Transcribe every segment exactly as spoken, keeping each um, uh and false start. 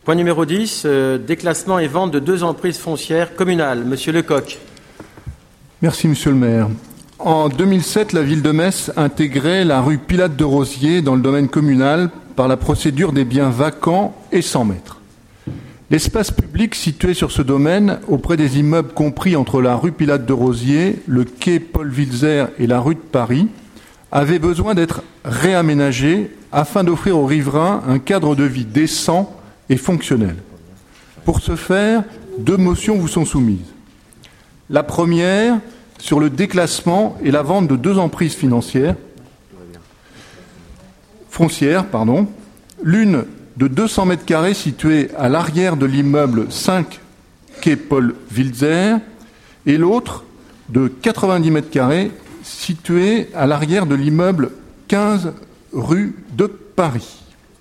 Point numéro dix, euh, déclassement et vente de deux emprises foncières communales. Monsieur Lecoq. Merci, Monsieur le maire. En deux mille sept, la ville de Metz intégrait la rue Pilate de Rosiers dans le domaine communal par la procédure des biens vacants et sans maître. L'espace public situé sur ce domaine, auprès des immeubles compris entre la rue Pilate de Rosiers, le quai Paul Wilzer et la rue de Paris, avait besoin d'être réaménagé afin d'offrir aux riverains un cadre de vie décent et fonctionnel. Pour ce faire, deux motions vous sont soumises. La première, sur le déclassement et la vente de deux emprises financières, foncières, pardon, l'une de deux cents mètres carrés située à l'arrière de l'immeuble cinq quai Paul Wilzer et l'autre de quatre-vingt-dix mètres carrés située à l'arrière de l'immeuble quinze rue de Paris.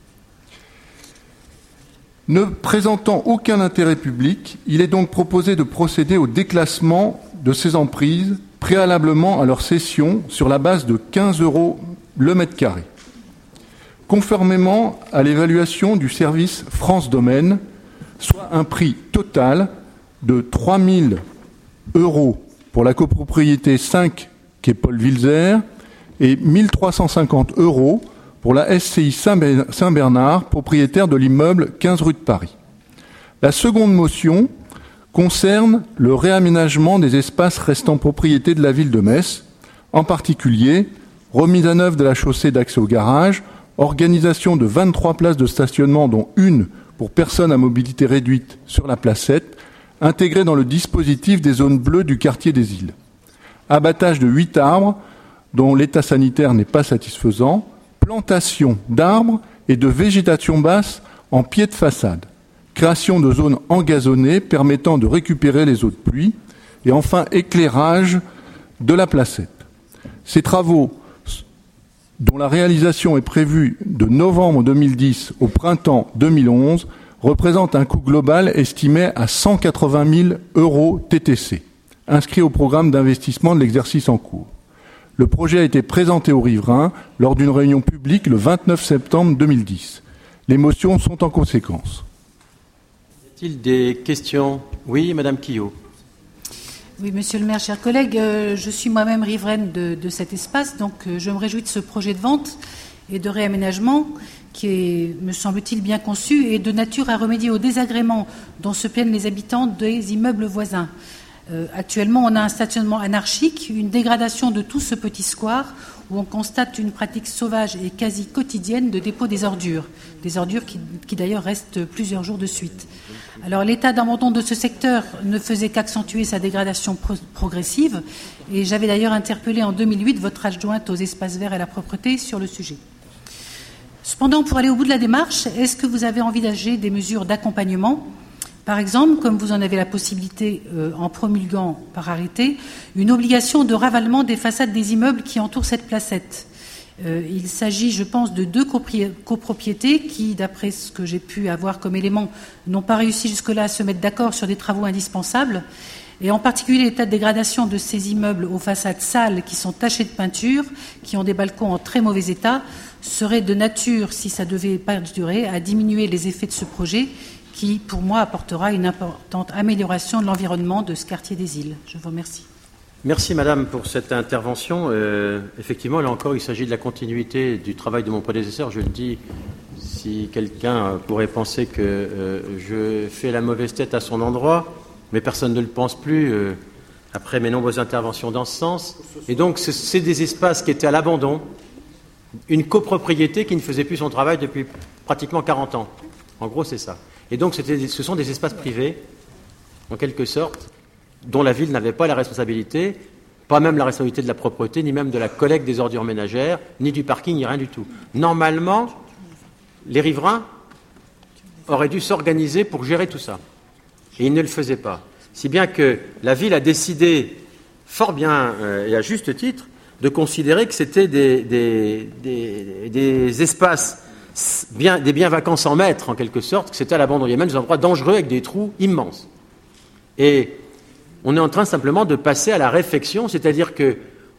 Ne présentant aucun intérêt public, il est donc proposé de procéder au déclassement de ces emprises préalablement à leur cession sur la base de quinze euros le mètre carré. Conformément à l'évaluation du service France Domaine, soit un prix total de trois mille euros pour la copropriété cinq quai Paul Wilzer et mille trois cent cinquante euros pour la S C I Saint-Bernard, propriétaire de l'immeuble quinze rue de Paris. La seconde motion concerne le réaménagement des espaces restant propriété de la ville de Metz, en particulier remise à neuf de la chaussée d'accès au garage, organisation de vingt-trois places de stationnement, dont une pour personnes à mobilité réduite sur la placette, intégrée dans le dispositif des zones bleues du quartier des Îles. Abattage de huit arbres, dont l'état sanitaire n'est pas satisfaisant, plantation d'arbres et de végétation basse en pied de façade, création de zones engazonnées permettant de récupérer les eaux de pluie, et enfin éclairage de la placette. Ces travaux, dont la réalisation est prévue de novembre deux mille dix au printemps deux mille onze, représentent un coût global estimé à cent quatre-vingt mille euros T T C, inscrit au programme d'investissement de l'exercice en cours. Le projet a été présenté aux riverains lors d'une réunion publique le vingt-neuf septembre deux mille dix. Les motions sont en conséquence. Y a-t-il des questions ? Oui, Madame Quillot. Oui, Monsieur le maire, chers collègues, euh, je suis moi-même riveraine de, de cet espace, donc euh, je me réjouis de ce projet de vente et de réaménagement qui est, me semble-t-il, bien conçu et de nature à remédier aux désagréments dont se plaignent les habitants des immeubles voisins. Euh, actuellement, on a un stationnement anarchique, une dégradation de tout ce petit square où on constate une pratique sauvage et quasi quotidienne de dépôt des ordures, des ordures qui, qui d'ailleurs restent plusieurs jours de suite. Alors l'état d'abandon de ce secteur ne faisait qu'accentuer sa dégradation pro- progressive et j'avais d'ailleurs interpellé en deux mille huit votre adjointe aux espaces verts et à la propreté sur le sujet. Cependant, pour aller au bout de la démarche, est-ce que vous avez envisagé des mesures d'accompagnement ? Par exemple, comme vous en avez la possibilité euh, en promulguant par arrêté, une obligation de ravalement des façades des immeubles qui entourent cette placette. Euh, il s'agit, je pense, de deux copri- copropriétés qui, d'après ce que j'ai pu avoir comme élément, n'ont pas réussi jusque-là à se mettre d'accord sur des travaux indispensables. Et en particulier l'état de dégradation de ces immeubles aux façades sales qui sont tachés de peinture, qui ont des balcons en très mauvais état, serait de nature, si ça devait perdurer, à diminuer les effets de ce projet qui, pour moi, apportera une importante amélioration de l'environnement de ce quartier des Îles. Je vous remercie. Merci Madame pour cette intervention. Euh, effectivement, là encore, il s'agit de la continuité du travail de mon prédécesseur. Je le dis, si quelqu'un pourrait penser que euh, je fais la mauvaise tête à son endroit, mais personne ne le pense plus euh, après mes nombreuses interventions dans ce sens. Et donc, c'est, c'est des espaces qui étaient à l'abandon, une copropriété qui ne faisait plus son travail depuis pratiquement quarante ans. En gros, c'est ça. Et donc, c'était, ce sont des espaces privés, en quelque sorte, dont la ville n'avait pas la responsabilité, pas même la responsabilité de la propreté, ni même de la collecte des ordures ménagères, ni du parking, ni rien du tout. Normalement, les riverains auraient dû s'organiser pour gérer tout ça. Et ils ne le faisaient pas. Si bien que la ville a décidé, fort bien euh, et à juste titre, de considérer que c'était des, des, des, des espaces, bien, des biens vacants sans maître, en quelque sorte, que c'était à l'abandon. Il y a même des endroits dangereux avec des trous immenses. Et on est en train simplement de passer à la réfection, c'est-à-dire que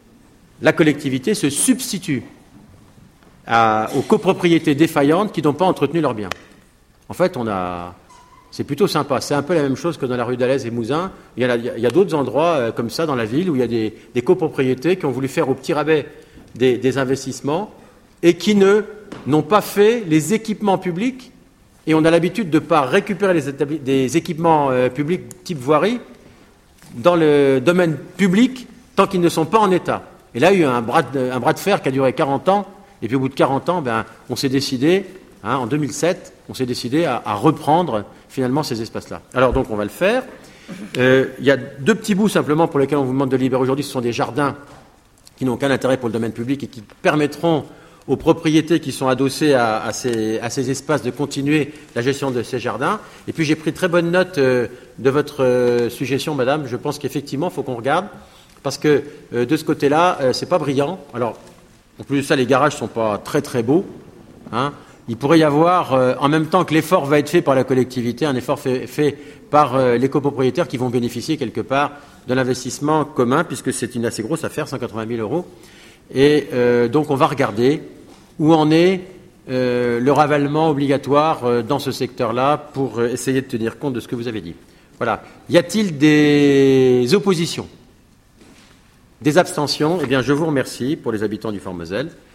la collectivité se substitue à, aux copropriétés défaillantes qui n'ont pas entretenu leurs biens. En fait, on a, c'est plutôt sympa. C'est un peu la même chose que dans la rue d'Alès et Mouzin. Il y a, il y a d'autres endroits euh, comme ça dans la ville où il y a des, des copropriétés qui ont voulu faire au petit rabais des, des investissements et qui ne, n'ont pas fait les équipements publics. Et on a l'habitude de ne pas récupérer les établi- des équipements euh, publics type voirie dans le domaine public tant qu'ils ne sont pas en état. Et là, il y a eu un bras de, un bras de fer qui a duré quarante ans. Et puis au bout de quarante ans, ben, on s'est décidé, hein, en deux mille sept, on s'est décidé à, à reprendre finalement ces espaces-là. Alors donc on va le faire. Euh, il y a deux petits bouts simplement pour lesquels on vous demande de libérer aujourd'hui. Ce sont des jardins qui n'ont aucun intérêt pour le domaine public et qui permettront aux propriétés qui sont adossées à, à, ces, à ces espaces de continuer la gestion de ces jardins. Et puis j'ai pris très bonne note euh, de votre euh, suggestion, madame. Je pense qu'effectivement, il faut qu'on regarde, parce que euh, de ce côté-là, euh, c'est pas brillant. Alors, en plus de ça, les garages sont pas très très beaux. Hein. Il pourrait y avoir, euh, en même temps que l'effort va être fait par la collectivité, un effort fait, fait par euh, les copropriétaires qui vont bénéficier quelque part de l'investissement commun, puisque c'est une assez grosse affaire, cent quatre-vingt mille euros. Et euh, donc on va regarder où en est euh, le ravalement obligatoire euh, dans ce secteur-là pour euh, essayer de tenir compte de ce que vous avez dit. Voilà. Y a-t-il des oppositions ? Des abstentions ? Eh bien, je vous remercie pour les habitants du Fort Moselle.